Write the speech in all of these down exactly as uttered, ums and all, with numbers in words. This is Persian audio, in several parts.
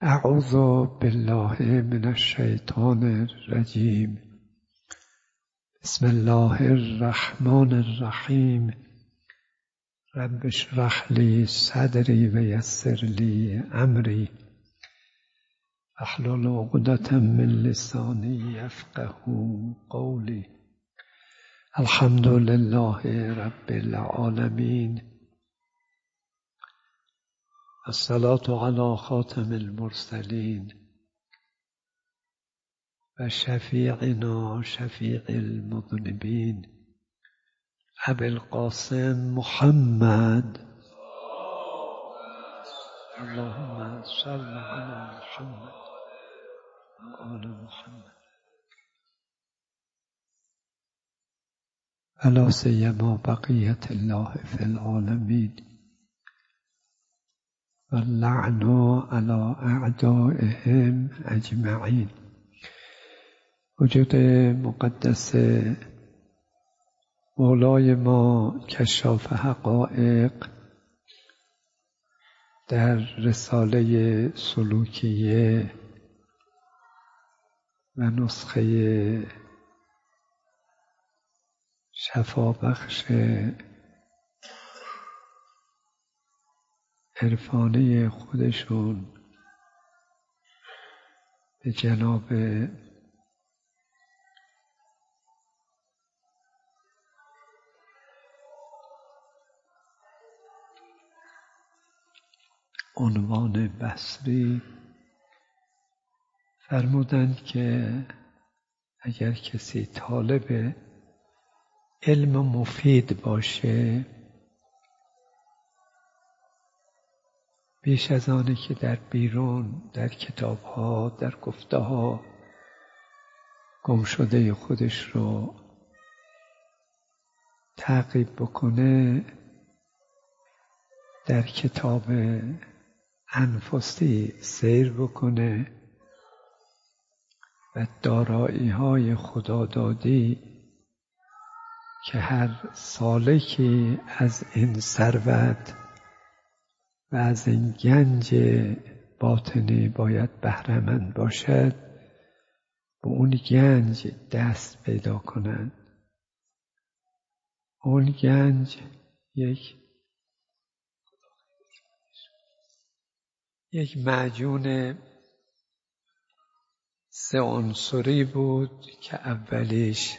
اعوذ بالله من الشیطان الرجیم. بسم الله الرحمن الرحیم. رب اشرح لی صدری و یسر لی امری واحلل عقدة من لسانی یفقهوا قولی. الحمد لله رب العالمین الصلاة علی خاتم المرسلین و شفیعنا شفیع المذنبین ابی القاسم محمد. اللهم صل علی محمد و آل محمد ولا سیما بقیة الله فی العالمین واللعن علی اعدائهم اجمعین. وجود مقدس مولای ما کشاف حقایق در رساله سلوکیه و نسخه شفابخش عرفانی خودشون به جناب عنوان بصری فرمودند که اگر کسی طالب علم مفید باشه بیش از آنه که در بیرون در کتاب‌ها در گفته‌ها گمشده خودش رو تعقیب بکنه، در کتاب انفسی سیر بکنه و دارایی‌های خدادادی که هر سالکی از این ثروت و از این گنج باطنی باید بهره‌مند باشد، به اون گنج دست پیدا کنند. اون گنج یک یک معجون سه عنصری بود که اولیش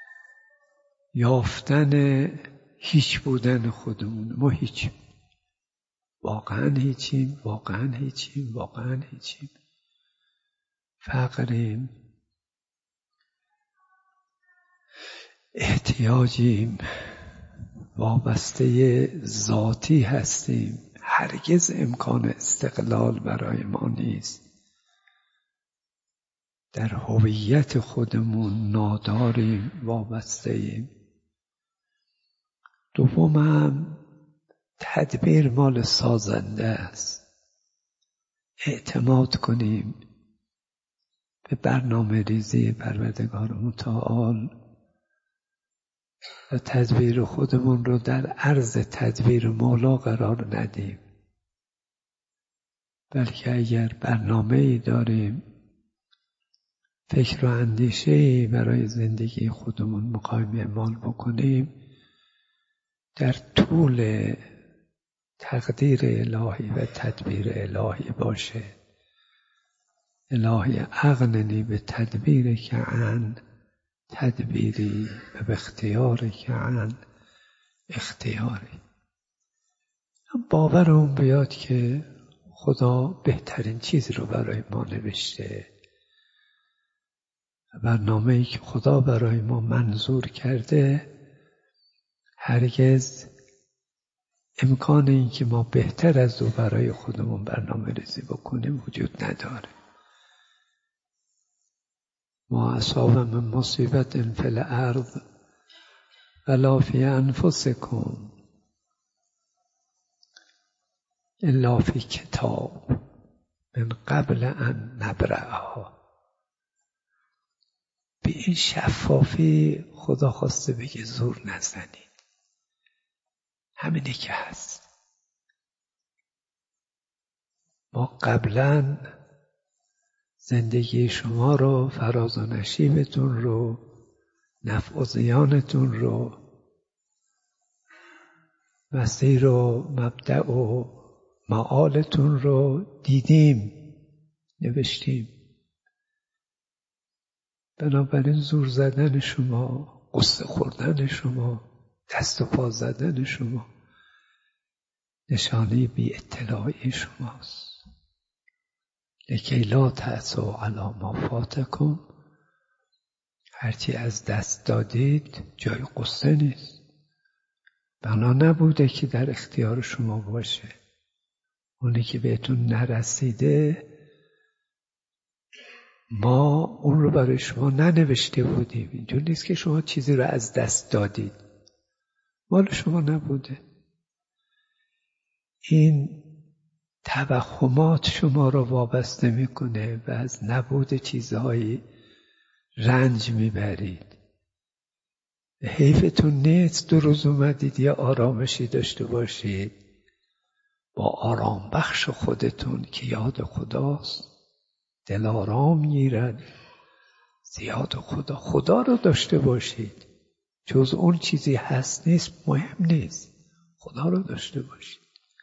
یافتن هیچ بودن خودمون. ما هیچ، واقعا هیچیم، واقعا هیچیم، واقعا هیچیم. فقریم، احتیاجیم، وابسته ذاتی هستیم. هرگز امکان استقلال برای ما نیست. در هویت خودمون ناداریم، وابسته ایم. دومم تدبیر مال سازنده است. اعتماد کنیم به برنامه ریزی پروردگار متعال و تدبیر خودمون رو در عرض تدبیر مولا قرار ندیم، بلکه اگر برنامه‌ای داریم، فکر و اندیشه‌ای برای زندگی خودمون می‌خوایم اعمال بکنیم، در طول تقدیر الهی و تدبیر الهی باشه. الهی اغننی به تدبیر که عن تدبیری و به اختیار که عن اختیاری. باورمون بیاد که خدا بهترین چیزی رو برای ما نوشته. برنامه‌ای که خدا برای ما منظور کرده هرگز امکان این که ما بهتر از او برای خودمون برنامه ریزی بکنیم وجود نداره. ما اصاب من مصیبت فی الارض ولا فی انفسکم الا فی کتاب من قبل ان نبرأها. به این شفافی خدا خواسته بگه زور نزنید. همینه که هست. ما قبلا زندگی شما رو، فراز و نشیبتون رو، نفع و زیانتون رو، مسیر و مبدأ و معالتون رو دیدیم، نوشتیم. بنابراین زور زدن شما، قصه خوردن شما، دست و پا زدن شما نشانه بی اطلاعی شماست. لکی لا تأسوا علی ما فاتکم، هرچی از دست دادید جای قصه نیست. بنا نبوده که در اختیار شما باشه. اونی که بهتون نرسیده ما اون رو برای شما ننوشته بودیم. اینجور نیست که شما چیزی رو از دست دادید، مال شما نبوده. این توهمات شما رو وابسته میکنه و از نبود چیزهایی رنج میبرید. حیفتون نیست دو روز اومدید یه آرامشی داشته باشید با آرام بخش خودتون که یاد خداست. دل آرام گیرد زیاد خدا. خدا رو داشته باشید، جز اون چیزی هست نیست مهم نیست، خدا رو داشته باشید.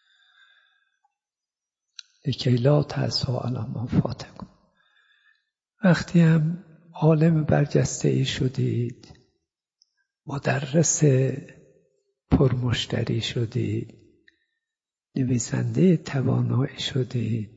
لکی لا تأسوا علی ما فاتکم. وقتی هم عالم برجسته ای شدید، مدرس پرمشتری شدید، نویسنده توانایی شدید،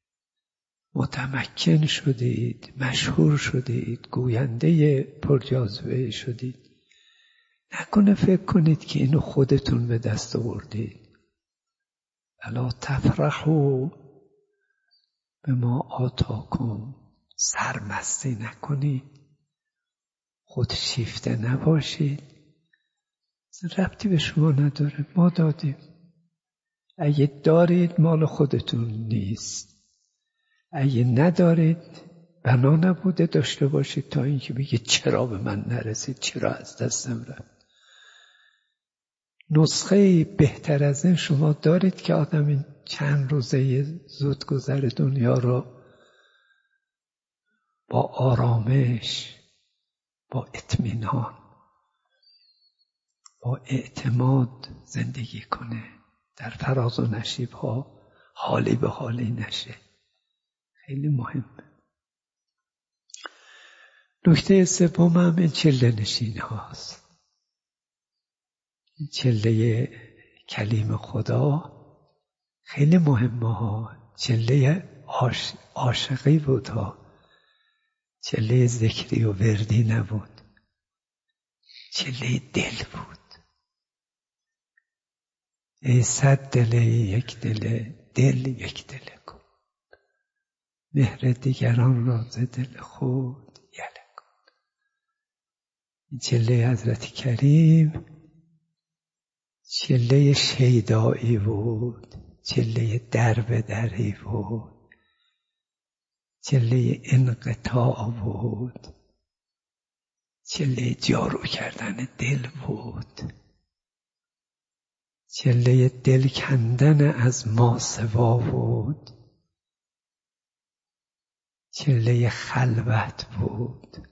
متمکن شدید، مشهور شدید، گوینده پرجاذبه شدید، نکنه فکر کنید که اینو خودتون به دست آوردید. الا تفرحوا بما آتاکم. سرمستی نکنید، خودشیفته نباشید. ربطی به شما نداره، ما دادیم. اگه دارید مال خودتون نیست، اگه ندارید بنا نبوده داشته باشید تا اینکه بگید چرا به من نرسید، چرا از دستم رفت. نسخه بهتر از این شما دارید که آدم این چند روزه زودگذر دنیا رو با آرامش، با اطمینان، با اعتماد زندگی کنه، در فراز و نشیب ها حالی به حالی نشه. خیلی مهمه. نکته سوم هم این چله نشین هاست. این چله کلیم خدا خیلی مهمه ها. چله عاش... عاشقی بود ها، چله ذکری و وردی نبود، چله دل بود. ای صد دله یک دله، دل یک دله کن، مهر دیگران را ز دل خود یله کن. این چله حضرت کریم چله شیدایی بود، چله در به دری بود، چله انقطاع بود، چله جارو کردن دل بود، چله دل کندن از ماسوا بود، چله خلوت بود،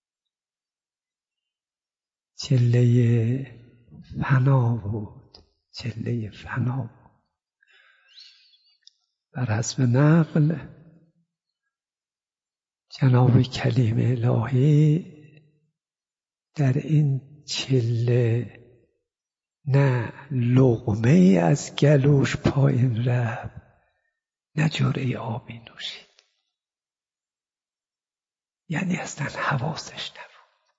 چله فنا بود، چله فنا بود. بر حسب نقل جناب کلیم الهی در این چله نه لقمه ای از گلوش پایین رفت، نه جرعه آبی نوشید. یعنی اصلا حواسش نبود.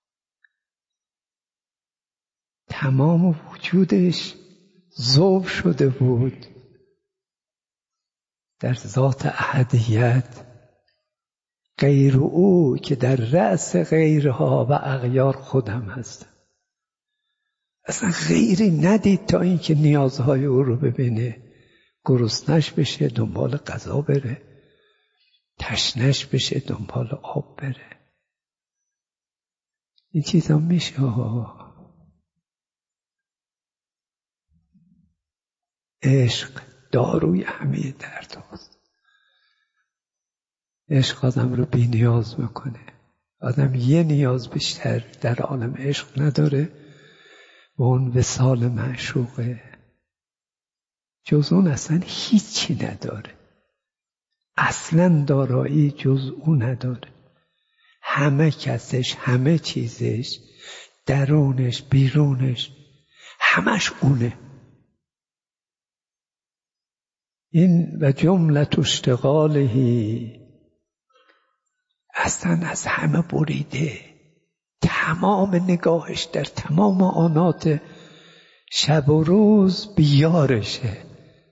تمام وجودش ذوب شده بود در ذات احدیت. غیر او که در رأس غیرها و اغیار خودم هستم. اصلا غیری ندید تا اینکه نیازهای او رو ببینه، گرسنش بشه دنبال غذا بره، تشنش بشه دنبال آب بره. این چیزا میشه. عشق داروی همه درد هاست. عشق آدم رو بی نیاز میکنه. آدم یه نیاز بیشتر در عالم عشق نداره و اون وصال معشوقه. جز اون اصلا هیچی نداره، اصلا دارایی جز اون نداره. همه کسش، همه چیزش، درونش، بیرونش، همش اونه. این و جملت اشتغالهی، اصلا از همه بریده. تمام نگاهش در تمام آنات شب و روز بیارشه.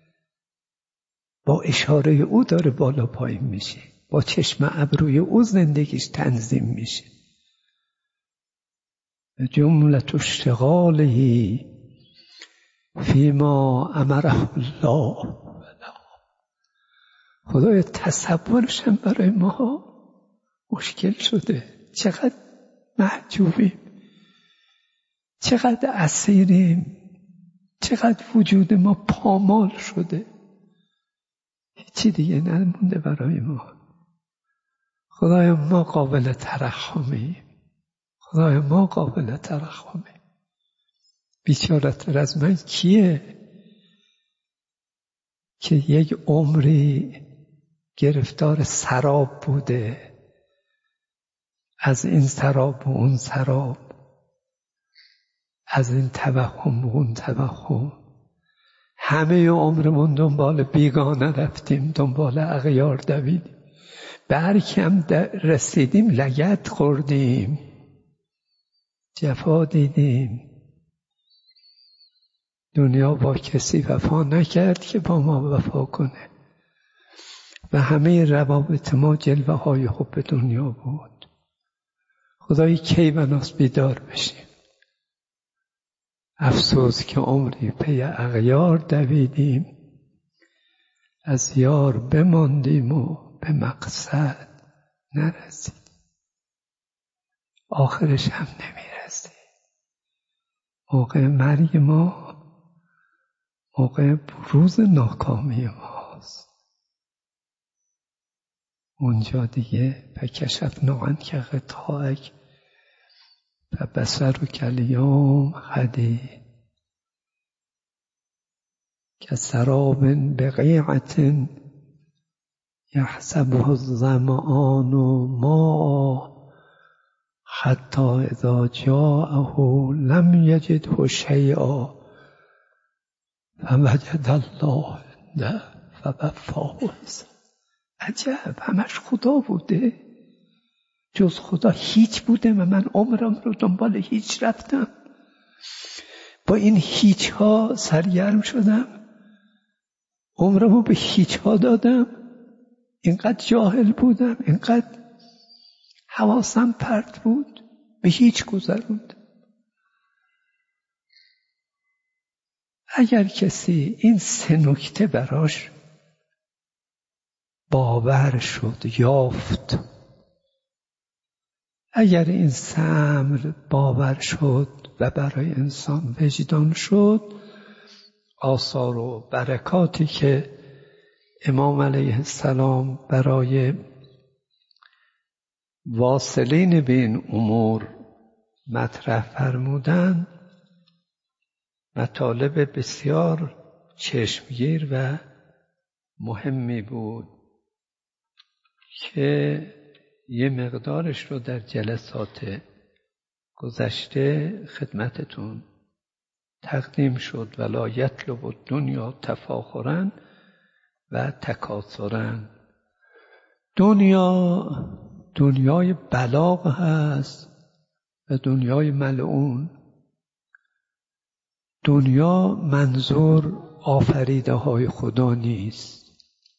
با اشاره او داره بالا پایین میشه، با چشم ابروی او زندگیش تنظیم میشه. جملت اشتغالهی فیما امره الله. خدای تصورش هم برای ما مشکل شده. چقدر محجوبیم، چقدر اسیریم، چقدر وجود ما پامال شده، هیچی دیگه نمونده برای ما. خدای ما قابل ترحمیم، خدای ما قابل ترحمیم. بیچاره‌تر از من کیه که یک عمری گرفتار سراب بوده، از این سراب و اون سراب، از این توهم و اون توهم. همه عمرمون دنبال بیگانه رفتیم، دنبال اغیار دویدیم، به هر کم رسیدیم لگد خوردیم، جفا دیدیم. دنیا با کسی وفا نکرد که با ما وفا کنه و همه روابط ما جلوه های حب دنیا بود. خدای کی بناس بیدار بشیم. افسوس که عمری پی اغیار دویدیم، از یار بماندیم و به مقصد نرسیدیم. آخرش هم نمیرسیم. موقع مرگ ما موقع بروز ناکامی ماست. اونجا دیگه فکشفنا عنک غطاءک فبصرک الیوم حدید کسراب بقیعة یحسبه الظمآن ماء حتی اذا جاءه لم یجده شیئا فوجد الله عنده فوفاه حسابه. عجب، همش خدا بوده؟ جز خدا هیچ بوده و من عمرم رو دنبال هیچ رفتم، با این هیچ ها سرگرم شدم، عمرم رو به هیچ ها دادم، اینقدر جاهل بودم، اینقدر حواسم پرت بود، به هیچ گذروندم. اگر کسی این سه نکته براش باور شد، یافت، اگر این سه امر باور شد و برای انسان وجدان شد، آثار و برکاتی که امام علیه السلام برای واصلین به این امور مطرح فرمودند، مطالب بسیار چشمگیر و مهمی بود که یه مقدارش رو در جلسات گذشته خدمتتون تقدیم شد. ولا یطلب الدنیا تفاخرا و تکاثرا. دنیا دنیای بلاغ هست و دنیای ملعون. دنیا منظور آفریده های خدا نیست.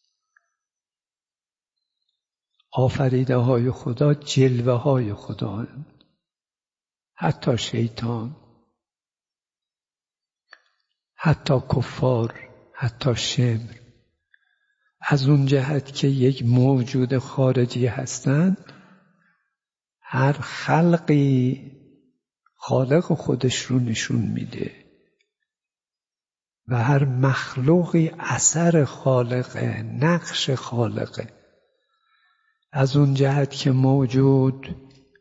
آفریده های خدا جلوه های خدا هست. حتی شیطان، حتی کفار، حتی شمر، از اون جهت که یک موجود خارجی هستند، هر خلقی خالق خودش رو نشون میده و هر مخلوقی اثر خالقه، نقش خالقه. از اون جهت که موجود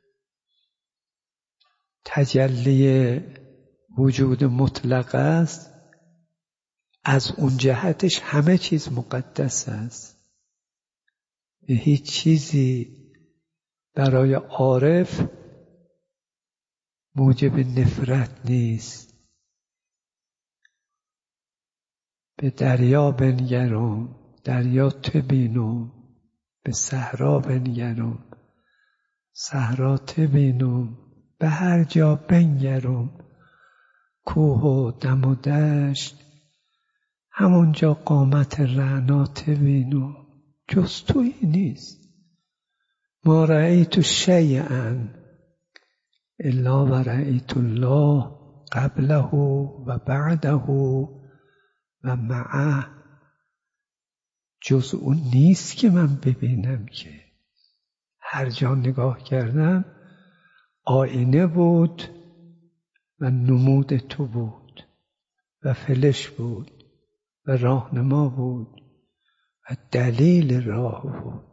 تجلی وجود مطلق است، از اون جهتش همه چیز مقدس است. هیچ چیزی برای عارف موجب نفرت نیست. به دریا بنگرم، دریا تبینم، به صحرا بنگرم، صحرا تبینم، به هر جا بنگرم، کوه و دم و دشت، همونجا قامت رعنا تبینم، جز تویی نیست. ما رأیت شیئا الا و رأیت الله قبله و بعده و معه. جز اون نیست که من ببینم که. هر جا نگاه کردم آینه بود و نمود تو بود و فلش بود و راهنما بود و دلیل راه بود.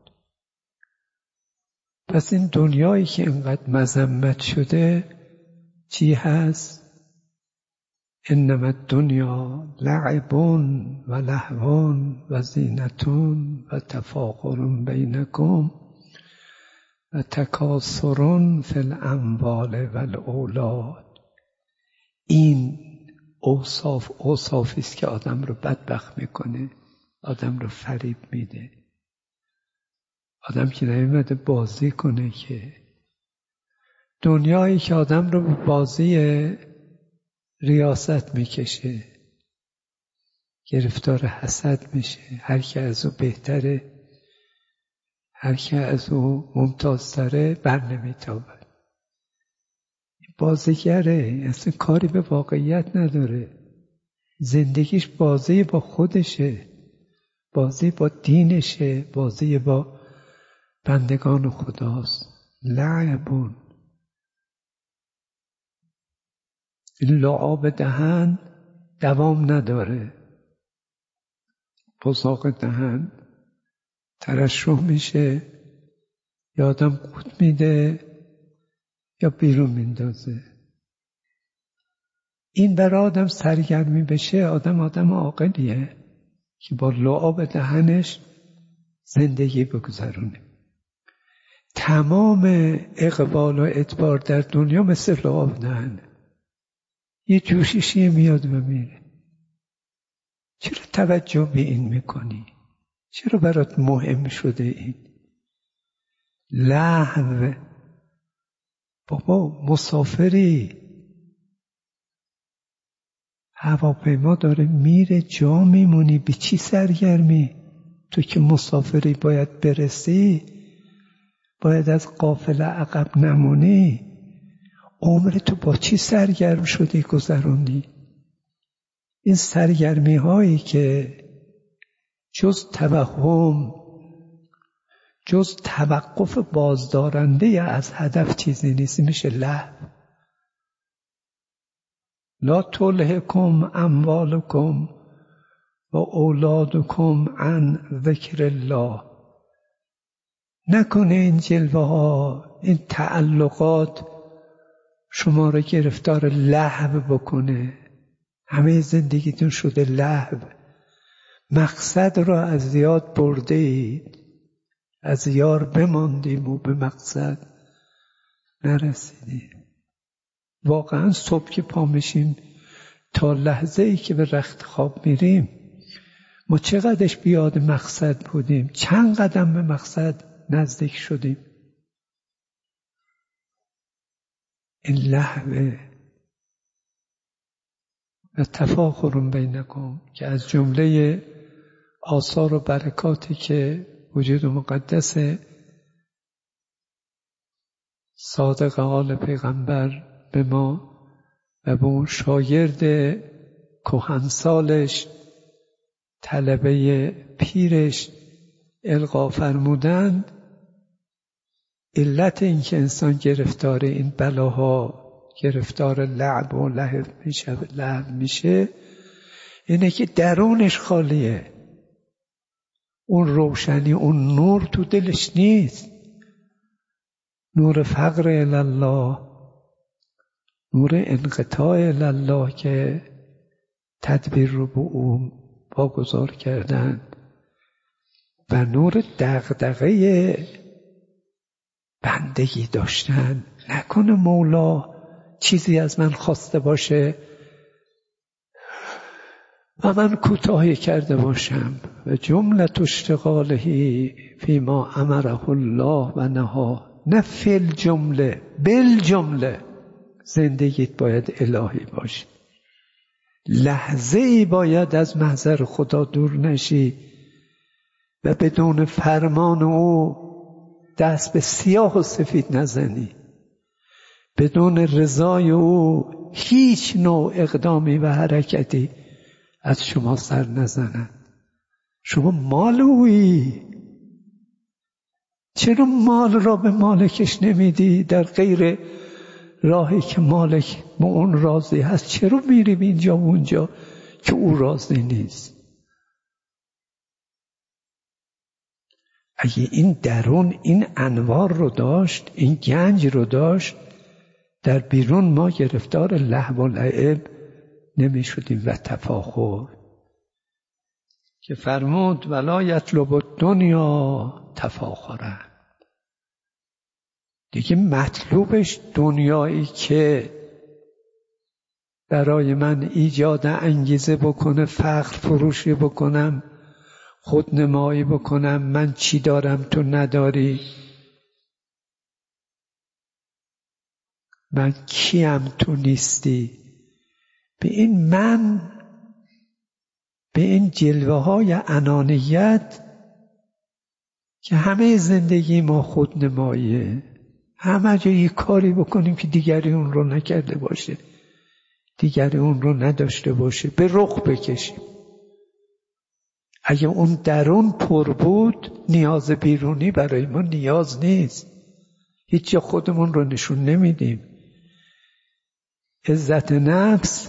پس این دنیایی که اینقدر مذمت شده چی هست؟ انما الدنیا لعب و لهو و زینة و تفاخر بینکم و تکاثر فی الاموال و الاولاد. این اوصاف اوصافی است که آدم رو بدبخت میکنه، آدم رو فریب میده. آدم که نمی‌اومده بازی کنه، که دنیایی که آدم رو به بازی ریاست میکشه، گرفتار حسد میشه. هر که از او بهتره، هر که از او ممتازتره بر نمیتابه. بازیگره، اصلا کاری به واقعیت نداره. زندگیش بازی با خودشه، بازی با دینشه، بازی با بندگان خداست. لعبون. این لعاب دهن دوام نداره. بزاق دهن ترشح میشه، یا آدم قوت میده یا بیرون میندازه. این برای آدم سرگرمی بشه، آدم آدم عاقلیه که با لعاب دهنش زندگی بگذرونه. تمام اقبال و اعتبار در دنیا مثل لعاب دهنه. یه جوششی میاد و میره. چرا توجه به این میکنی؟ چرا برات مهم شده این؟ لهو. بابا مسافری، هواپیما داره میره، جا میمونی، به چی سرگرمی؟ تو که مسافری باید برسی، باید از قافله عقب نمونی. عمر تو با چی سرگرم شدی گذروندی؟ این سرگرمی هایی که جز توهم، جز توقف بازدارنده از هدف چیزی نیست، میشه لهو. لا تلهکم اموالکم و اولادکم عن ذکر الله. نکنه این جلوه ها، این تعلقات شما را گرفتار لهو بکنه. همه زندگیتون شده لهو. مقصد را از یاد برده اید، از یار بماندیم و به مقصد نرسیدیم. واقعا صبح که پا میشیم تا لحظه ای که به رخت خواب میریم، ما چقدرش بیاد مقصد بودیم، چند قدم به مقصد نزدیک شدیم. این لهوه. و تفاخر بینکم، که از جمله آثار و برکاتی که وجود مقدس صادق آل پیغمبر به ما و به اون شاگرد کهنسالش، طلبه پیرش القا فرمودند، علت این که انسان گرفتار این بلاها، گرفتار لعب و لهو میشه, لهو میشه اینه که درونش خالیه. اون روشنی، اون نور تو دلش نیست. نور فقر الله، نور انقطاع الله که تدبیر رو به او واگذار کردن و نور دغدغه بندگی داشتن. نکنه مولا چیزی از من خواسته باشه و من کوتاهی کرده باشم. و جملت اشتغالهی فیما امره الله و نها، نه فل جمله بل جمله. زندگیت باید الهی باشه، لحظه ای باید از محضر خدا دور نشی و بدون فرمان او دست به سیاه و سفید نزنی، بدون رضای او هیچ نوع اقدامی و حرکتی از شما سر نزنند. شما مال اویی، چرا مال را به مالکش نمیدی؟ در غیر راهی که مالک به اون راضی هست چرا میری به اینجا و اونجا که او راضی نیست؟ اگه این درون این انوار رو داشت، این گنج رو داشت، در بیرون ما گرفتار لهو و لعب نمی شدیم و تفاخر. که فرمود ولا یطلب الدنیا تفاخرا، دیگه مطلوبش دنیایی که برای من ایجاد انگیزه بکنه، فخر فروشی بکنم، خودنمایی بکنم، من چی دارم تو نداری، من کیم تو نیستی. به این من، به این جلوه های انانیت که همه زندگی ما خودنماییه، همه جا یه کاری بکنیم که دیگری اون رو نکرده باشه، دیگری اون رو نداشته باشه، به رخ بکشیم. اگه اون درون پر بود نیاز بیرونی برای ما نیاز نیست، هیچ جا خودمون رو نشون نمیدیم. عزت نفس،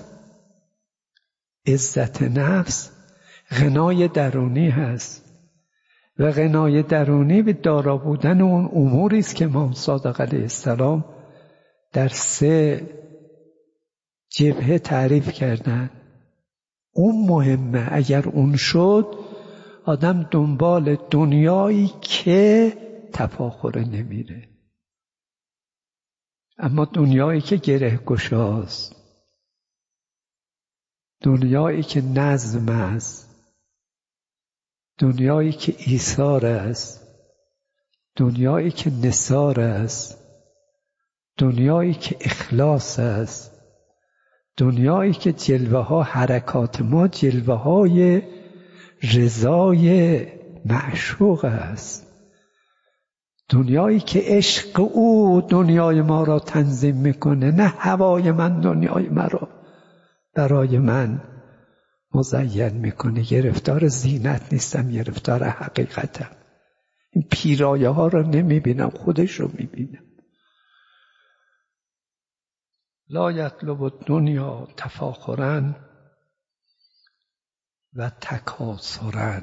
عزت نفس غنای درونی هست و غنای درونی به دارا بودن اون اموری است که امام صادق علیه السلام در سه جبهه تعریف کردن. اون مهمه، اگر اون شد آدم دنبال دنیایی که تفاخر نمیره، اما دنیایی که گره گشاست، دنیایی که نظم است، دنیایی که ایثار است، دنیایی که نثار است، دنیایی که اخلاص است، دنیایی که جلوه ها حرکات ما جلوه های رضای معشوق است، دنیایی که عشق او دنیای ما را تنظیم میکنه، نه هوای من دنیای مرا برای من مزین میکنه. گرفتار زینت نیستم، گرفتار حقیقتم. این پیرایه ها رو نمیبینم، خودش رو میبینم. لا یطلب الدنیا تفاخرا و تکاثرا.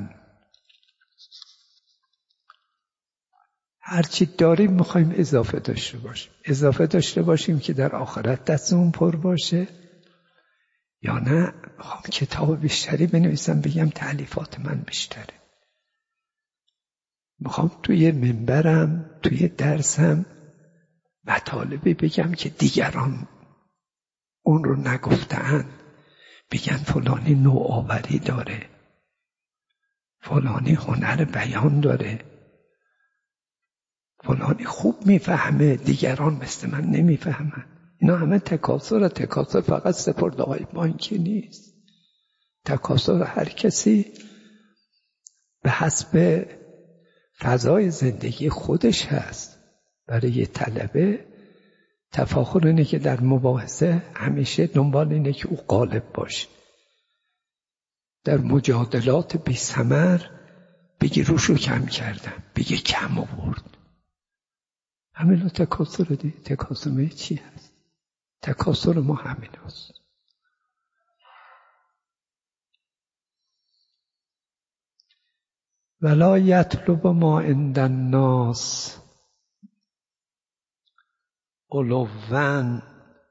هرچی داریم میخوایم اضافه داشته باشیم، اضافه داشته باشیم که در آخرت دستمون پر باشه، یا نه میخوام کتاب بیشتری بنویسم بگم تألیفات من بیشتره، میخوام توی منبرم توی درسم مطالبی بگم که دیگران اون رو نگفتن، بگن فلانی نوآوری داره، فلانی هنر بیان داره، فلانی خوب میفهمه دیگران مثل من نمیفهمن. اینا همه تکاثر. تکاثر فقط سپرده های بانکی نیست. تکاثر هر کسی به حسب فضای زندگی خودش هست. برای یه طلبه تفاخر اینه که در مباحثه همیشه دنبال اینه که او غالب باشه، در مجادلات بی ثمر بگی روشو کم کردم، بگی کم آورد. همین تکاثر دی. تکاثر چی هست؟ تکاثر ما همین هست. ولا یطلب ما عند الناس علوان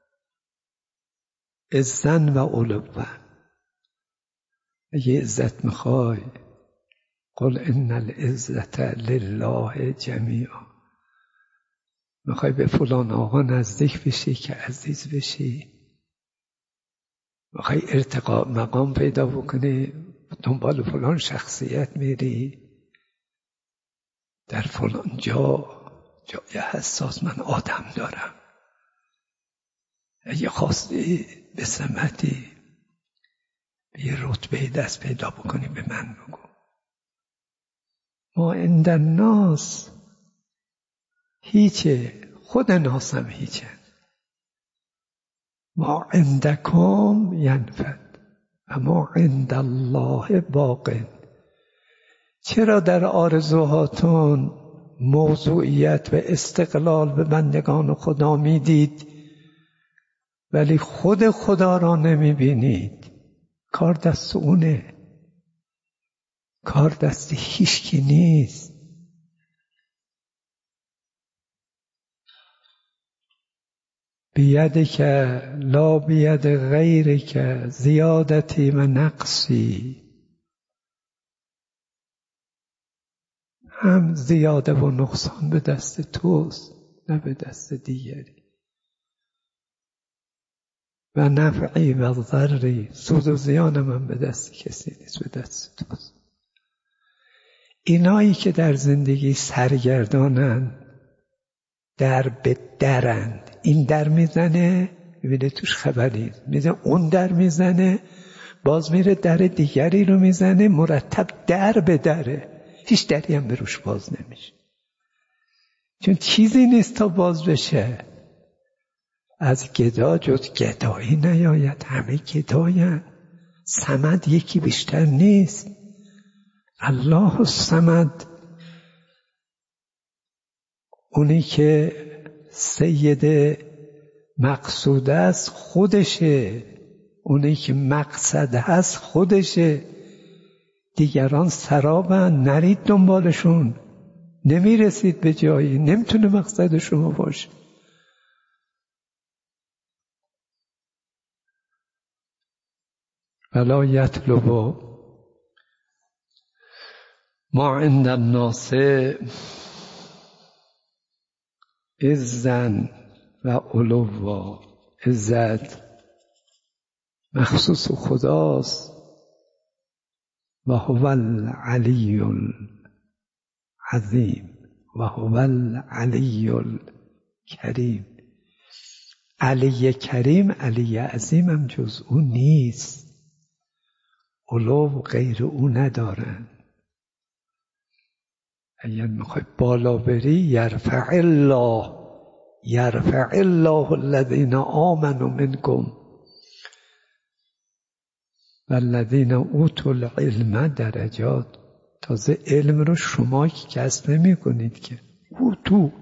عزن و علوان. اگه عزت میخوای قل ان العزت لله جمیعا. میخوای به فلان آقا نزدیک بشی که عزیز بشی، میخوای ارتقا مقام پیدا بکنی دنبال فلان شخصیت میری، در فلان جا جای حساس من آدم دارم، اگه خواستی به سمتی به یه رتبه دست پیدا بکنی به من بگو. ما عند الناس هیچه، خود ناسم هیچه. ما عندکم ینفد و ما عند الله باق. چرا در آرزوهاتون موضوعیت و استقلال به بندگان خدا میدید ولی خود خدا را نمیبینید؟ کار دست اونه، کار دست هیچکی نیست. بیدک لا بید غیرک زیادتی و نقصی. هم زیاده و نقصان به دست توست نه به دست دیگری. و نفعی و ضری، سود و زیان من به دست کسی نیست، به دست توست. اینایی که در زندگی سرگردانند در به درند، این در میزنه میبینه توش خبری، میزنه اون در میزنه باز میره در دیگری رو میزنه، مرتب در به دره، هیچ دری هم به روش باز نمیشه، چون چیزی نیست تا باز بشه. از گدا جز گدایی نیاید، همه گداین. صمد یکی بیشتر نیست، الله الصمد، اونی که سید مقصود است خودشه، اونی که مقصد هست خودشه. دیگران سرابن، نرید دنبالشون، نمیرسید به جایی، نمیتونه مقصد شما باشه. ولا یطلب ما عند الناس عزا و علوا. عزت مخصوص خداست و هو العلی العظیم و هو العلی الکریم. علی کریم، علی عظیم هم جز او نیست، علو غیر او ندارن. اگر میخوای بالا بری یرفع الله یرفع الله الذین آمنوا منکم والذین اوتوا العلم درجات. تازه علم رو شما که کسب نمی کنید که، او تو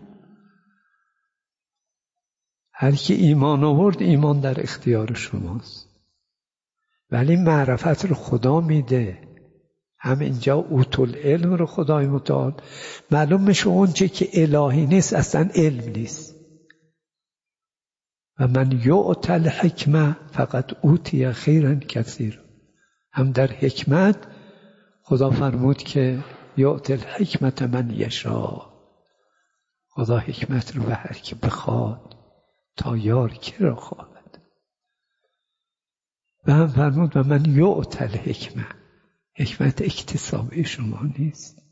هر کی ایمان آورد ایمان در اختیار شماست، ولی معرفت رو خدا میده. همینجا اوتوا العلم رو خدای متعال معلوم میشه اونچه که الهی نیست اصلا علم نیست. و من یؤت الحکمه فقط اوتی خیرا کثیر. هم در حکمت خدا فرمود که یؤت الحکمت من یشاء. خدا حکمت رو به هر کی بخواد تا یار کی را خواهد. و هم فرمود و من یؤت الحکمه. حکمت اکتسابی شما نیست،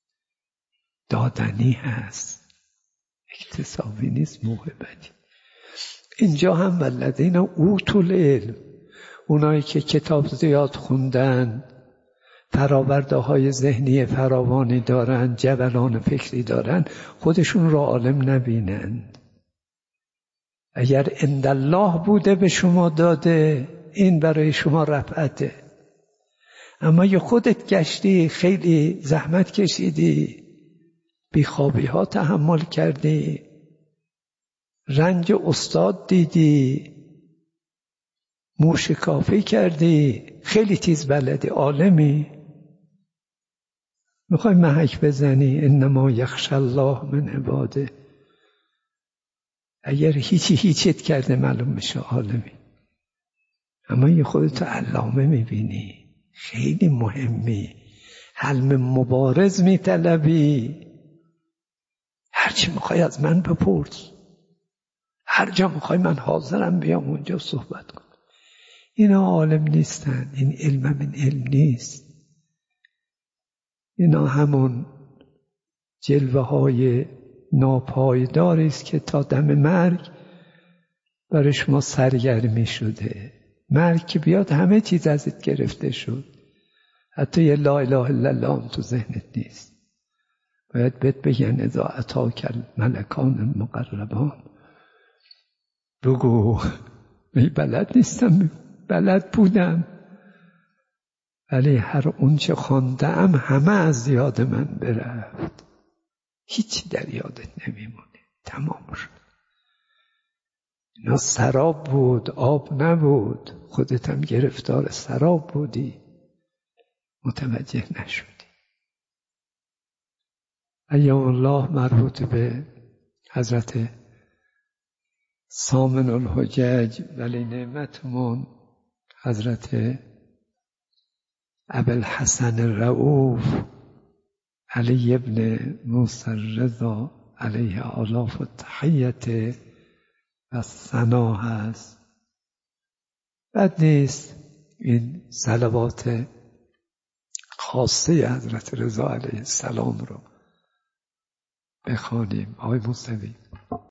دادنی هست، اکتسابی نیست، موهبتی. اینجا هم والذین اوتوا العلم، اونایی که کتاب زیاد خوندن، فراورده های ذهنی فراوانی دارن، جبلان فکری دارن، خودشون را عالم نبینند. اگر عند الله بوده به شما داده، این برای شما رفعته. اما یه خودت گشتی، خیلی زحمت کشیدی، بیخوابی ها تحمل کردی، رنج استاد دیدی، موشکافی کردی، خیلی تیز بلدی، عالمی، میخوای محک بزنی انما یخشی الله من عباده. اگر هیچی هیچت کرده معلوم میشه عالمی. اما یه خودتو علامه میبینی، خیلی مهمی، حلم مبارز میطلبی، هرچی میخوای از من بپرس، هر جا میخوای من حاضرم بیام اونجا صحبت کنم. اینا عالم نیستن، این علم من علم نیست. اینا همون جلوه های ناپایداری است که تا دم مرگ برای شما سرگرمی شده. مرگ که بیاد همه چیز ازت گرفته شد، حتی یه لا اله الا الله هم تو ذهنت نیست. باید بهت بگن اذا اتاک الملکان مقربان، بگو می بلد نیستم، بلد بودم، ولی هر اون چه خواندم همه از یاد من برفت، هیچی در یادت نمیمونه، تمام شد. اینا سراب بود، آب نبود، خودت هم گرفتار سراب بودی، متوجه نشدی. ایام الله مربوط به حضرت سامن الحجج ولی نعمتمون حضرت ابوالحسن الرؤوف علی ابن موسی الرضا علیه آلاف التحیت و ثنا هست. بد نیست این صلوات خاصه حضرت رضا علیه السلام رو بخوانیم. آقای موسوی